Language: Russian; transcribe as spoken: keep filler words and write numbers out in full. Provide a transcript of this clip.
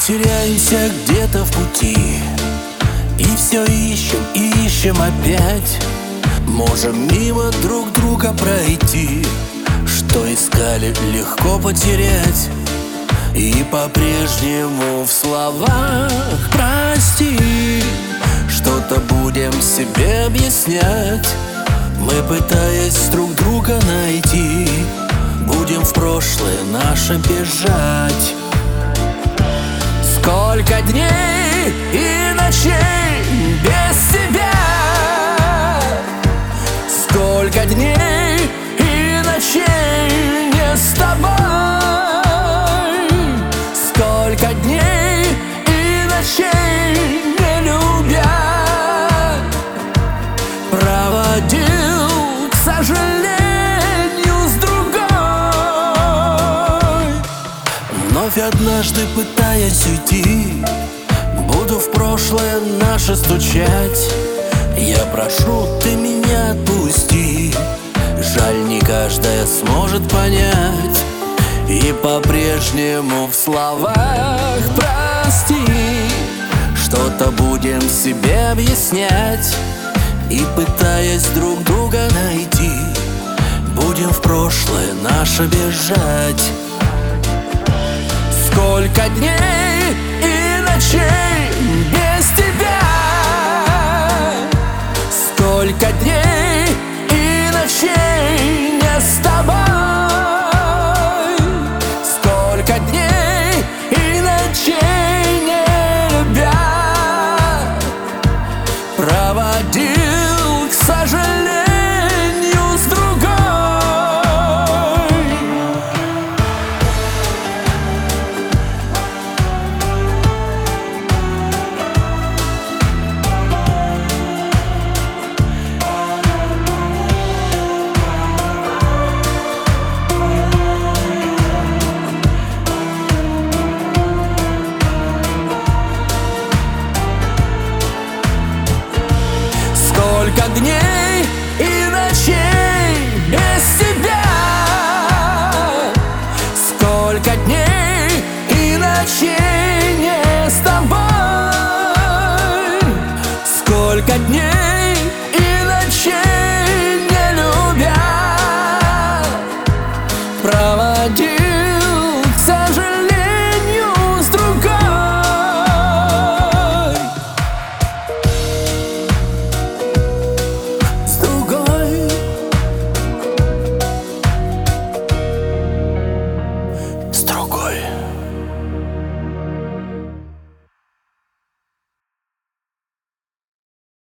теряемся где-то в пути, и все ищем, ищем опять. Можем мимо друг друга пройти, что искали, легко потерять. И по-прежнему в словах прости что-то будем себе объяснять. Мы, пытаясь друг друга найти, будем в прошлое наше бежать. Сколько дней и ночей без тебя, сколько дней и ночей не с тобой, сколько дней и ночей не любя проводил, к сожалению, с другой. Вновь однажды, пытаясь уйти, буду в прошлое наше стучать. Я прошу, ты меня отпусти, жаль, не каждая сможет понять. И по-прежнему в словах прости что-то будем себе объяснять. И пытаясь друг друга найти, будем в прошлое наше бежать. Сколько дней и ночей без тебя, сколько дней и ночей не с тобой, сколько дней и ночей не любя проводил, к сожалению, с другой. Сколько дней и ночей без тебя, сколько дней и ночей не с тобой, сколько дней и ночей не любя проводил, к сожалению, с другой. С другой.